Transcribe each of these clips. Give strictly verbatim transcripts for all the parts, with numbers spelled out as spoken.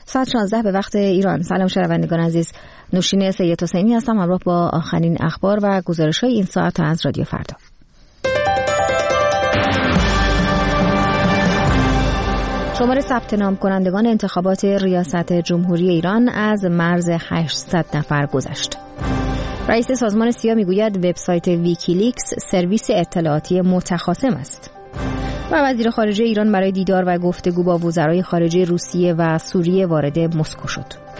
ساعت شانزده به وقت ایران. سلام شنوندگان عزیز، نوشین سید حسینی هستم همراه با آخرین اخبار و گزارش‌های این ساعت از رادیو فردا. شمار ثبت نام کنندگان انتخابات ریاست جمهوری ایران از مرز هشتصد نفر گذشت. رئیس سازمان سیا میگوید وبسایت ویکیلیکس سرویس اطلاعاتی متخاصم است. و وزیر خارجه ایران برای دیدار و گفتگو با وزرای خارجه روسیه و سوریه وارد مسکو شد.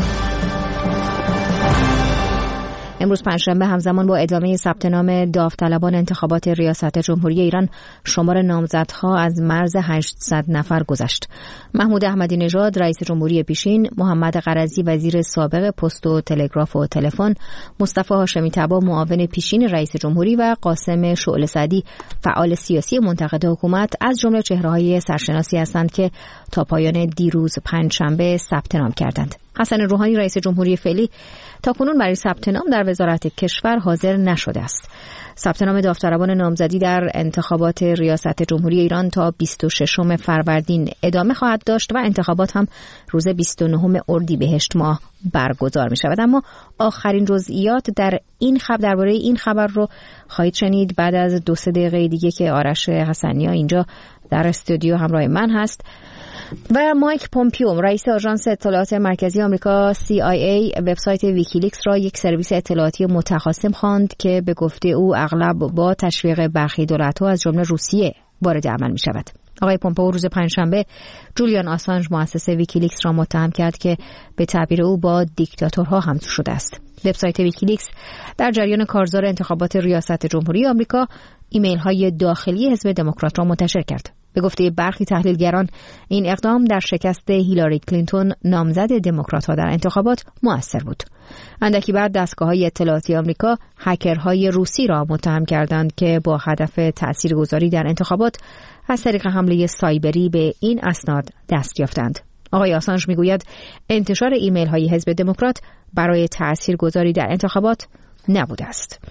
امروز پنجشنبه همزمان با ادامه ثبت نام داوطلبان انتخابات ریاست جمهوری ایران شمار نامزدها از مرز هشتصد نفر گذشت. محمود احمدی نژاد رئیس جمهوری پیشین، محمد قرضی وزیر سابق پست و تلگراف و تلفن، مصطفی هاشمی طبا معاون پیشین رئیس جمهوری و قاسم شعله سعدی فعال سیاسی منتقد حکومت از جمله چهره‌های سرشناسی هستند که تا پایان دیروز پنجشنبه ثبت نام کردند. حسن روحانی رئیس جمهوری فعلی تاکنون برای ثبت نام در وزارت کشور حاضر نشده است. ثبت نام داوطلبان نامزدی در انتخابات ریاست جمهوری ایران تا بیست و ششم فروردین ادامه خواهد داشت و انتخابات هم روز بیست و نهم اردیبهشت ماه برگزار می شود. اما آخرین جزئیات در این خبر درباره این خبر رو خواهید شنید بعد از دو سه دقیقه دیگه که آرش حسنیا اینجا در استودیو همراه من هست. و مایک پومپیو رئیس آژانس اطلاعات مرکزی آمریکا سی آی ای وبسایت ویکیلیکس را یک سرویس اطلاعاتی متخاصم خواند که به گفته او اغلب با تشویق برخی دولت‌ها از جمله روسیه وارد عمل می شود. آقای پومپئو روز پنجشنبه جولیان آسانژ مؤسس ویکیلیکس را متهم کرد که به تعبیر او با دیکتاتورها همسو شده است. وبسایت ویکیلیکس در جریان کارزار انتخابات ریاست جمهوری آمریکا ایمیل‌های داخلی حزب دموکرات را منتشر کرد. به گفته برخی تحلیلگران این اقدام در شکست هیلاری کلینتون نامزد دموکرات‌ها در انتخابات مؤثر بود. اندکی بعد دستگاه‌های اطلاعاتی آمریکا هکرهای روسی را متهم کردند که با هدف تاثیرگذاری در انتخابات از طریق حمله سایبری به این اسناد دست یافتند. آقای آسانژ میگوید انتشار ایمیل‌های حزب دموکرات برای تاثیرگذاری در انتخابات نبوده است.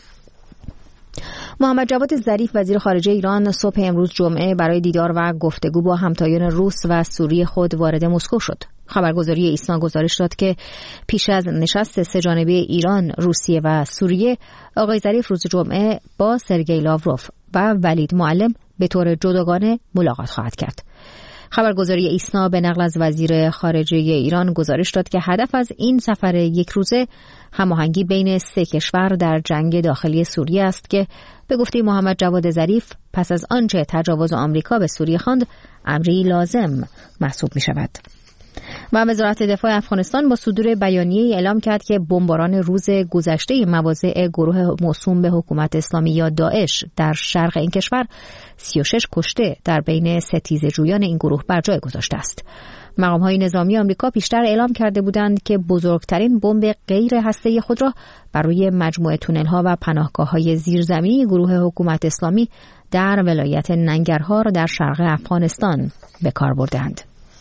محمد جواد ظریف وزیر خارجه ایران صبح امروز جمعه برای دیدار و گفتگو با همتایان روس و سوریه خود وارد مسکو شد. خبرگزاری ایسنا گزارش داد که پیش از نشست سه جانبه ایران، روسیه و سوریه، آقای ظریف روز جمعه با سرگئی لاوروف و ولید معلم به طور جداگانه ملاقات خواهد کرد. خبرگزاری ایسنا به نقل از وزیر خارجه ایران گزارش داد که هدف از این سفر یک روزه هماهنگی بین سه کشور در جنگ داخلی سوریه است که به گفته محمد جواد ظریف پس از آنچه تجاوز آمریکا به سوریه خواند امری لازم محسوب می شود. و وزارت دفاع افغانستان با صدور بیانیه‌ای اعلام کرد که بمباران روز گذشته مواضع گروه موسوم به حکومت اسلامی یا داعش در شرق این کشور سی و شش کشته در بین ستیزه‌جویان این گروه بر جای گذاشته است. مقام‌های نظامی آمریکا پیشتر اعلام کرده بودند که بزرگترین بمب غیر هسته‌ای خود را بر روی مجموعه تونل‌ها و پناهگاه‌های زیرزمینی گروه حکومت اسلامی در ولایت ننگرهار در شرق افغانستان به کار بردند.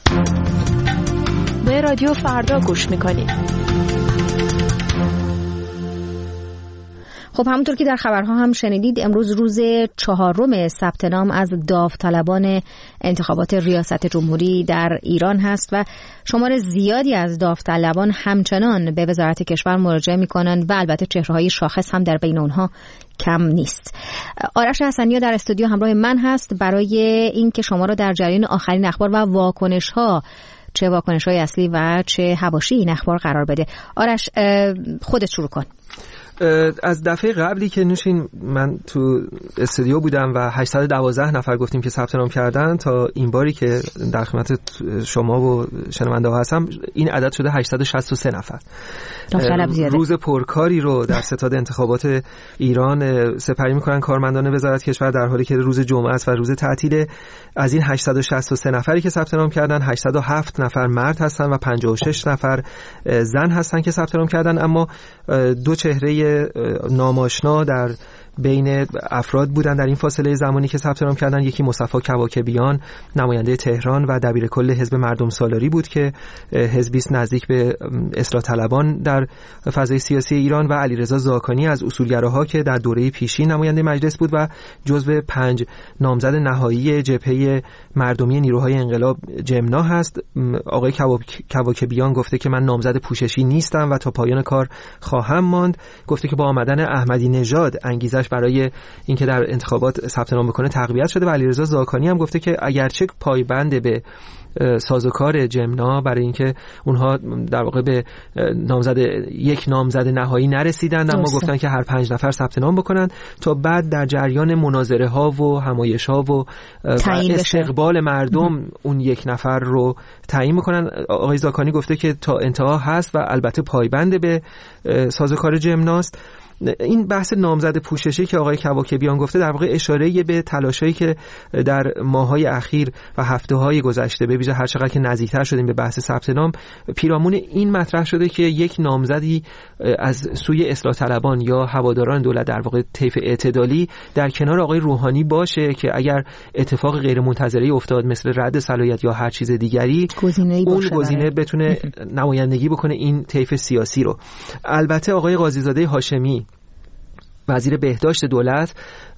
به رادیو فردا گوش میکنید. خب همونطور که در خبرها هم شنیدید امروز روز چهارم ثبت نام از داوطلبان انتخابات ریاست جمهوری در ایران هست و شمار زیادی از داوطلبان همچنان به وزارت کشور مراجعه میکنند و البته چهره‌های شاخص هم در بین اونها کم نیست. آرش حسنیا در استودیو همراه من هست برای اینکه شما را در جریان آخرین اخبار و واکنش‌ها، چه واکنش‌های اصلی و چه حواشی این اخبار قرار بده. آرش خودت شروع کن. از دفعه قبلی که نوشین من تو استودیو بودم و هشتصد و دوازده نفر گفتیم که ثبت نام کردن تا این باری که در خدمت شما و شنونده ها هستم این عدد شده هشتصد و شصت و سه نفر. روز پرکاری رو در ستاد انتخابات ایران سپری میکنن کارمندان وزارت کشور در حالی که روز جمعه است و روز تعطیل. از این هشتصد و شصت و سه نفری که ثبت نام کردن هشتصد و هفت نفر مرد هستن و پنجاه و شش نفر زن هستن که ثبت نام کردن، اما دو چهره ناماشنا در بین افراد بودن در این فاصله زمانی که ثبت نام کردن. یکی مصطفی کواکبیان نماینده تهران و دبیر کل حزب مردم سالاری بود که حزبی نزدیک به اصلاح طلبان در فضای سیاسی ایران، و علیرضا زاکانی از اصولگراها که در دوره پیشین نماینده مجلس بود و جزو پنج نامزد نهایی جبهه مردمی نیروهای انقلاب جمنا هست. آقای کواکبیان گفته که من نامزد پوششی نیستم و تا پایان کار خواهم ماند. گفته که با آمدن احمدی نژاد انگیزش برای اینکه در انتخابات ثبت نام بکنه تقویت شده. و علیرضا زاکانی هم گفته که اگرچه پایبند به سازوکار جمنا برای اینکه اونها در واقع به نامزد یک نامزد نهایی نرسیدند، اما گفتن که هر پنج نفر ثبت نام بکنن تا بعد در جریان مناظره ها و همایش ها و استقبال مردم اون یک نفر رو تعیین میکنن. آقای زاکانی گفته که تا انتها هست و البته پایبند به سازوکار جمناست. این بحث نامزد پوششی که آقای کواکبیان گفته در واقع اشاره به تلاشایی که در ماه‌های اخیر و هفته‌های گذشته به ویژه هر چقدر که نزدیکتر شدیم به بحث ثبت نام پیرامون این مطرح شده که یک نامزدی از سوی اصلاح طلبان یا هواداران دولت در واقع طیف اعتدالی در کنار آقای روحانی باشه که اگر اتفاق غیر منتظره افتاد مثل رد صلاحیت یا هر چیز دیگری اون گزینه بتونه نمایندگی بکنه این طیف سیاسی رو. البته آقای قاضیزاده هاشمی وزیر بهداشت دولت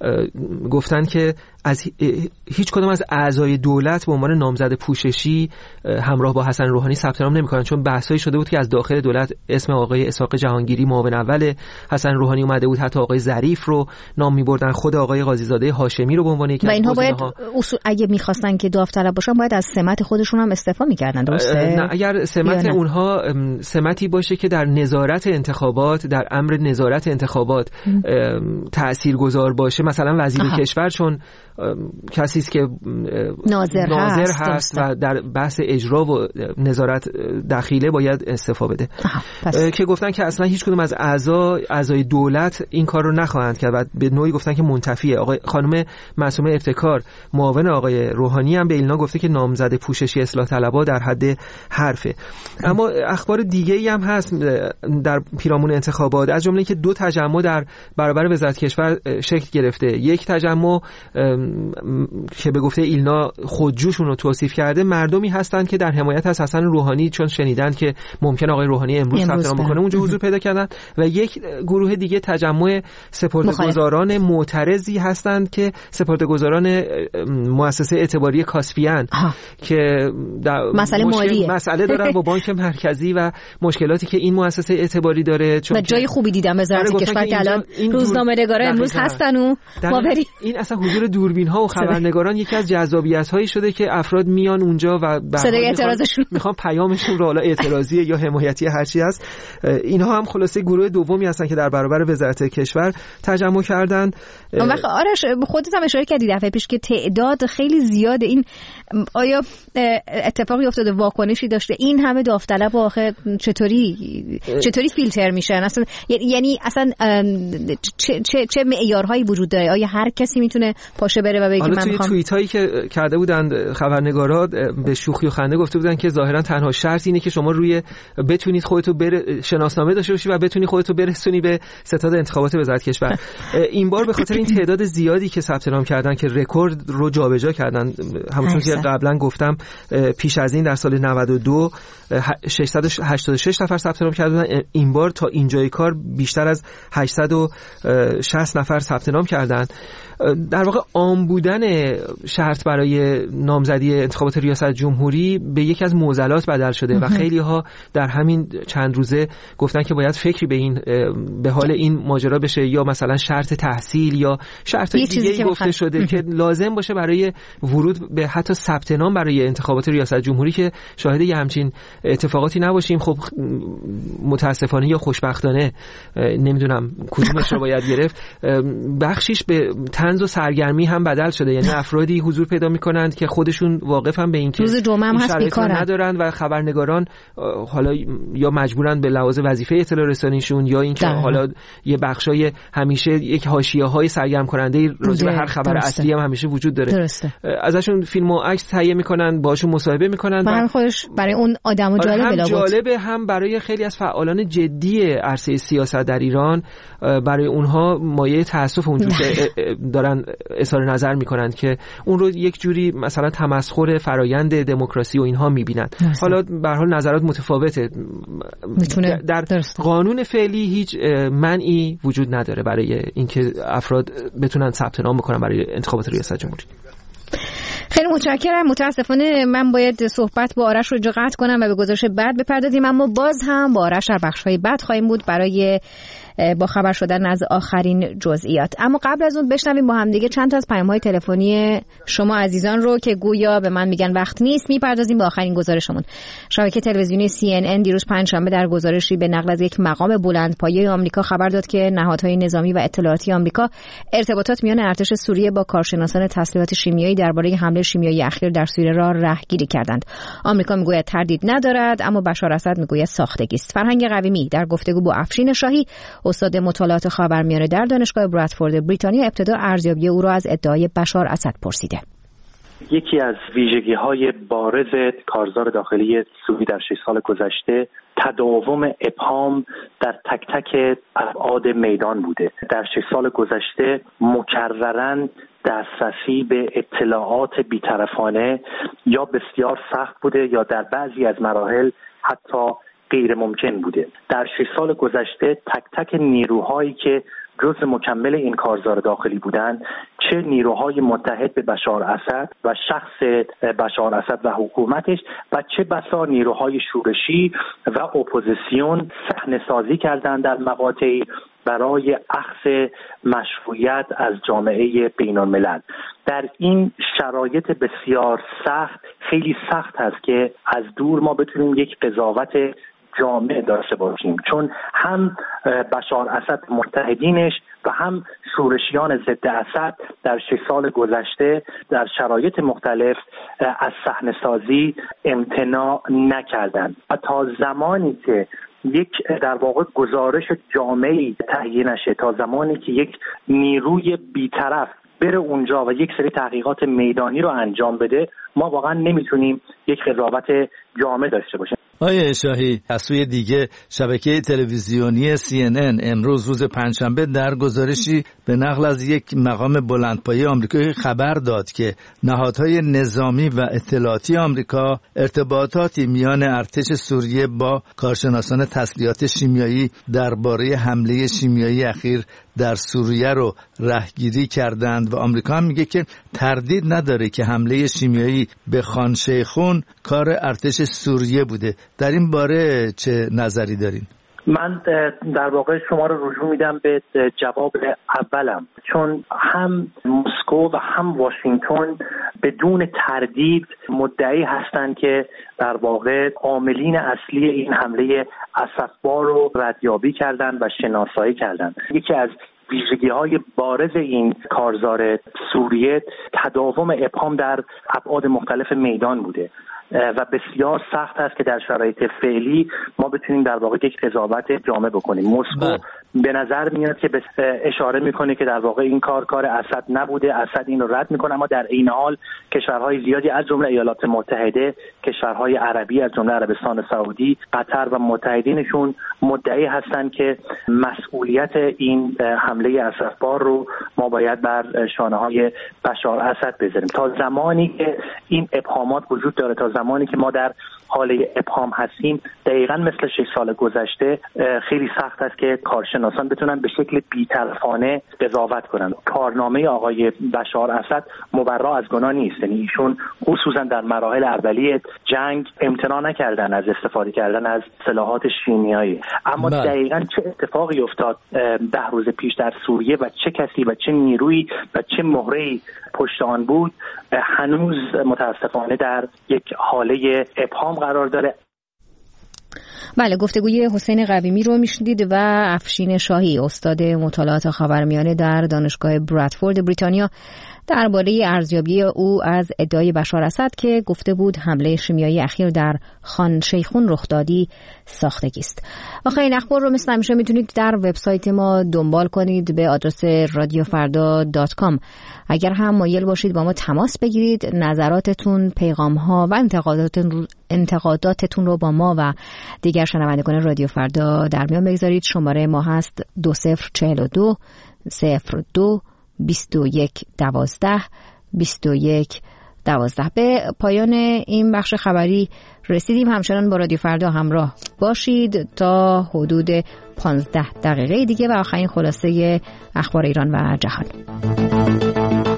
گفتن که از هیچ کدام از اعضای دولت به عنوان نامزد پوششی همراه با حسن روحانی ثبت نام نمی‌کنن، چون بحثایی شده بود که از داخل دولت اسم آقای اسحاق جهانگیری معاون اول حسن روحانی اومده بود، حتی آقای ظریف رو نام می‌بردن، خود آقای قاضیزاده هاشمی رو به عنوان یکی از اینها باید اصول اگه می‌خواستن که داوطلب باشن باید از سمت خودشون هم استعفا می‌کردن، درسته؟ نه، اگر سمت اونها سمتی باشه که در نظارت انتخابات، در امر نظارت انتخابات تاثیرگذار باشه، مثلا وزیر آها. کشور چون کسی است که ناظر, ناظر هست, هست و در بحث اجرا و نظارت دخیله باید استعفا بده. که گفتن که اصلا هیچ کدوم از اعضا اعضای دولت این کار رو نخواهند کرد و به نوعی گفتن که منتفیه. آقای خانم معصومه ابتکار معاون آقای روحانی هم به ایلنا گفته که نامزد پوششی اصلاح طلبها در حد حرفه. اما اخبار دیگه ای هم هست در پیرامون انتخابات، از جمله که دو تجمع در برابر وزارت کشور شکل گرفته. یک تجمع که به گفته ایلنا خودجوشون رو توصیف کرده مردمی هستند که در حمایت از حسن روحانی چون شنیدن که ممکن آقای روحانی امروز ثبت نام بکنه اونجا حضور پیدا کردن، و یک گروه دیگه تجمع سپرده‌گذاران معترضی هستند که سپرده‌گذاران مؤسسه اعتباری کاسپیان که مسئله مالی مسئله دارن با بانک مرکزی و مشکلاتی که این مؤسسه اعتباری داره. چون جای خوبی دیدم وزارت کشور که الان روزنامه‌نگارا امروز هستن و ما بریم این اصلا حضور دوربین ها و خبرنگاران یکی از جذابیت هایی شده که افراد میان اونجا و صدای اعتراضشون میخوان پیامشون رو حالا اعتراضی یا حمایتی هر چی هست. اینها هم خلاصه گروه دومی هستن که در برابر وزارت کشور تجمع کردن. اون وقت آرش خودت هم اشاره کردی دفعه پیش که تعداد خیلی زیاده. این آیا اتفاقی افتاده، واکنشی داشته؟ این همه داوطلب آخه چطوری چطوری فیلتر میشن اصلا؟ یعنی اصلا چه چه چه معیارهایی وجود داره؟ آیا هر کسی میتونه پاشه بره و بگه من میخوام؟ توی توییت هایی که کرده بودن خبرنگارا به شوخی و خنده گفته بودن که ظاهرا تنها شرط اینه که شما روی بتونید خودتو بر... شناسنامه داشته باشی و بتونی خودتو برسونی به ستاد انتخابات وزارت کشور. این بار به خاطر این تعداد زیادی که ثبت نام کردن که رکورد رو جابجا کردن، همونطور که قبلا گفتم پیش از این در سال نود و دو ششصد و هشتاد و شش نفر ثبت نام کردن، این بار تا اینجای کار بیشتر از هشتصد و شصت نفر ثبت نام کردن. در واقع عام بودن شرط برای نامزدی انتخابات ریاست جمهوری به یکی از معضلات بدل شده و خیلی ها در همین چند روزه گفتن که باید فکری به این به حال این ماجرا بشه، یا مثلا شرط تحصیل یا شرط دیگه گفته شده که لازم باشه برای ورود به حتی ثبت نام برای انتخابات ریاست جمهوری که شاهد یه همچین اتفاقاتی نباشیم. خب متاسفانه یا خوشبختانه نمیدونم کدومش رو باید گرفت، بخشیش به طنز و سرگرمی هم بدل شده، یعنی افرادی حضور پیدا میکنند که خودشون واقفن به این که روز جمعه هم هست بیکارن ندارن و خبرنگاران حالا یا مجبورن به لحاظ وظیفه اطلاع رسانیشون یا اینکه حالا یه بخشای همیشه یک حاشیه‌های سرگرم کننده راجع به هر خبر درسته. اصلی هم همیشه وجود داره درسته. ازشون فیلم و عکس تهیه میکنن، باهاشون مصاحبه میکنن و خودش برای اون آدمو جالب هم جالبه، هم برای خیلی از فعالان جدی عرصه سیاست در ایران برای اونها مایه تأسف اونجور که دارن اظهار نظر میکنن که اون رو یک جوری مثلا تمسخر فرایند دموکراسی و اینها میبینن. حالا به هر حال نظرات متفاوته. در درسته. قانون فعلی هیچ منعی وجود نداره برای اینکه افراد بتونن ثبت نام بکنن برای انتخابات ریاست جمهوری. خیلی متشکرم. متاسفانه من باید صحبت با آرش رو قطع کنم و به گزارش بعد بپردازیم، اما باز هم با آرش در بخش‌های بعد خواهیم بود برای با خبر شدن از آخرین جزئیات. اما قبل از اون بشنویم با هم دیگه چند تا از پیام‌های تلفنی شما عزیزان رو که گویا به من میگن وقت نیست. میپردازیم به آخرین گزارشمون. شبکه تلویزیونی سی ان ان دیروز پنجشنبه در گزارشی به نقل از یک مقام بلندپایه آمریکا خبر داد که نهادهای نظامی و اطلاعاتی آمریکا ارتباطات میان ارتش سوریه با کارشناسان تسلیحات شیمیایی درباره حمله شیمیایی اخیر در سوریه را رهگیری کردند. آمریکا میگوید تردید ندارد، اما بشار اسد میگوید ساختگی است. فرهنگ قویمی در گفتگو با افشین شاهی استاد مطالعات خاورمیانه در دانشگاه برادفورد بریتانیا ابتدا ارزیابی او را از ادعای بشار اسد پرسیده. یکی از ویژگی‌های بارز کارزار داخلی سوری در شش سال گذشته تداوم ابهام در تک تک ابعاد میدان بوده. در شش سال گذشته مکرراً دسترسی به اطلاعات بی‌طرفانه یا بسیار سخت بوده یا در بعضی از مراحل حتی غیر ممکن بوده. در شش سال گذشته تک تک نیروهایی که جزء مکمل این کارزار داخلی بودند، چه نیروهای متحد به بشار اسد و شخص بشار اسد و حکومتش و چه بسا نیروهای شورشی و اپوزیسیون صحنه‌سازی کردند در مقاطعی برای اخذ مشروعیت از جامعه بین‌الملل. در این شرایط بسیار سخت خیلی سخت است که از دور ما بتونیم یک قضاوت جامع داشته باشیم، چون هم بشار اسد متحدینش و هم شورشیان ضد اسد در شش سال گذشته در شرایط مختلف از صحنه‌سازی امتناع نکردند و تا زمانی که یک در واقع گزارش جامعی تهیه نشه، تا زمانی که یک نیروی بی‌طرف بره اونجا و یک سری تحقیقات میدانی رو انجام بده، ما واقعا نمیتونیم یک قضاوت جامع داشته باشیم. آیه شاهی، از سوی دیگه شبکه تلویزیونی سی ان ان امروز روز پنجشنبه در گزارشی به نقل از یک مقام بلندپایه آمریکایی خبر داد که نهادهای نظامی و اطلاعاتی آمریکا ارتباطاتی میان ارتش سوریه با کارشناسان تسلیحات شیمیایی درباره حمله شیمیایی اخیر در سوریه رو رهگیری کردند و آمریکا هم میگه که تردید نداره که حمله شیمیایی به خان شیخون کار ارتش سوریه بوده. در این باره چه نظری دارین؟ من در واقع شما رو رجوع میدم به جواب اولم، چون هم مسکو و هم واشنگتن بدون تردید مدعی هستند که در واقع عاملین اصلی این حمله اسفبار رو ردیابی کردند و شناسایی کردند. یکی از ویژگی‌های بارز این کارزار سوریه تداوم ابهام در ابعاد مختلف میدان بوده و بسیار سخت است که در شرایط فعلی ما بتونیم در واقع یک قضاوت جامع بکنیم. مسکو به نظر میاد که اشاره میکنه که در واقع این کار کار اسد نبوده، اسد این رو رد میکنه، اما در این حال کشورهای زیادی از جمله ایالات متحده، کشورهای عربی از جمله عربستان سعودی، قطر و متحدینشون مدعی هستند که مسئولیت این حمله اسفبار رو ما باید بر شانه‌های بشار اسد بذاریم. تا زمانی که این ابهامات وجود داره، تا زمانی که ما در حاله ابهام هستیم، دقیقاً مثل شش سال گذشته خیلی سخت است که کارشناسان بتونن به شکل بی‌طرفانه قضاوت کنن. کارنامه آقای بشار اسد مبرا از گناه نیست، یعنی ایشون خصوصا در مراحل اولیه جنگ امتناع نکردن از استفاده کردن از سلاحات شیمیایی، اما بله. دقیقاً چه اتفاقی افتاد ده روز پیش در سوریه و چه کسی و چه نیرویی و چه مهره‌ای پشت آن بود هنوز متاسفانه در یک حاله ابهام قرار داره. بله، گفتگوی حسین قویمی رو میشنید و افشین شاهی استاد مطالعات خاورمیانه در دانشگاه برادفورد بریتانیا درباره ارزیابی او از ادعای بشار اسد که گفته بود حمله شیمیایی اخیر در خان شیخون رخدادی ساختگی است. آخرین اخبار رو مثل همیشه میتونید در وبسایت ما دنبال کنید به آدرس رادیو فردا دات کام. اگر هم مایل باشید با ما تماس بگیرید، نظراتتون، پیغام‌ها و انتقاداتتون انتقاداتتون رو با ما و دیگر شنوندگان رادیو فردا در میان بگذارید. شماره ما هست دو صفر چهل و دو صفر دو بیست و یک دوازده بیست و یک دوازده. به پایان این بخش خبری رسیدیم. همچنان با رادیو فردا همراه باشید تا حدود پانزده دقیقه دیگه و آخرین خلاصه اخبار ایران و جهان.